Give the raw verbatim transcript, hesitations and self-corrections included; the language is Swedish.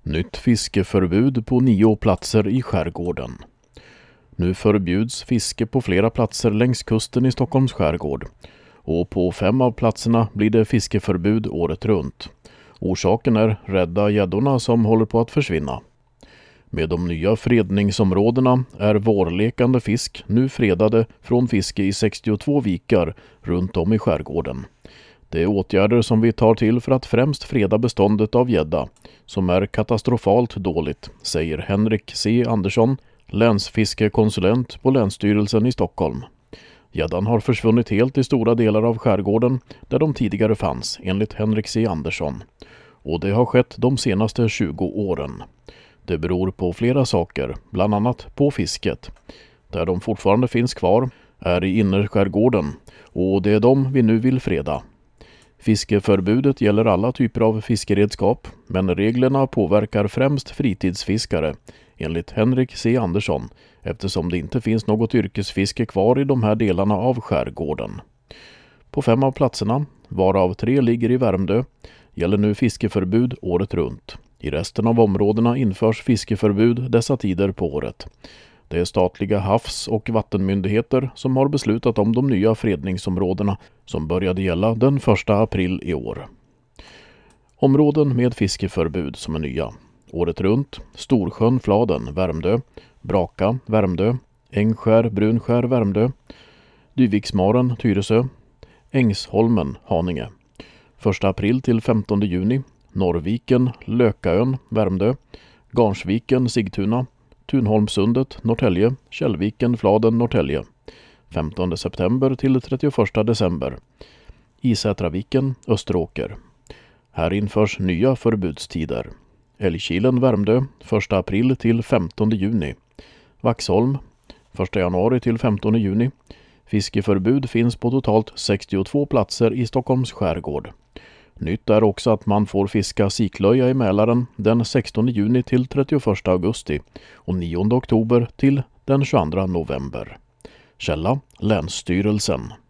Nytt fiskeförbud på nio platser i skärgården. Nu förbjuds fiske på flera platser längs kusten i Stockholms skärgård. Och på fem av platserna blir det fiskeförbud året runt. Orsaken är rädda gäddorna som håller på att försvinna. Med de nya fredningsområdena är vårlekande fisk nu fredade från fiske i sextiotvå vikar runt om i skärgården. Det är åtgärder som vi tar till för att främst freda beståndet av gädda, som är katastrofalt dåligt, säger Henrik C. Andersson, länsfiskekonsulent på Länsstyrelsen i Stockholm. Gäddan har försvunnit helt i stora delar av skärgården där de tidigare fanns, enligt Henrik C. Andersson. Och det har skett de senaste tjugo åren. Det beror på flera saker, bland annat på fisket. Där de fortfarande finns kvar är i innerskärgården, och det är de vi nu vill freda. Fiskeförbudet gäller alla typer av fiskeredskap, men reglerna påverkar främst fritidsfiskare, enligt Henrik C. Andersson, eftersom det inte finns något yrkesfiske kvar i de här delarna av skärgården. På fem av platserna, varav tre ligger i Värmdö, gäller nu fiskeförbud året runt. I resten av områdena införs fiskeförbud dessa tider på året. Det är statliga havs- och vattenmyndigheter som har beslutat om de nya fredningsområdena som började gälla den första april i år. Områden med fiskeförbud som är nya. Året runt: Storsjön, Fladen, Värmdö, Braka, Värmdö, Ängskär, Brunskär, Värmdö, Dyviksmaren, Tyresö, Ängsholmen, Haninge. första april till femtonde juni: Norrviken, Lökaön, Värmdö, Garnsviken, Sigtuna, Tunholmsundet, Norrtälje, Källviken, Fladen, Norrtälje. femtonde september till trettioförsta december. Isätraviken, Österåker. Här införs nya förbudstider. Älgkilen, Värmdö, första april till femtonde juni. Vaxholm, första januari till femtonde juni. Fiskeförbud finns på totalt sextiotvå platser i Stockholms skärgård. Nytt är också att man får fiska siklöja i Mälaren den sextonde juni till trettioförsta augusti och nionde oktober till den tjugoandra november. Källa: Länsstyrelsen.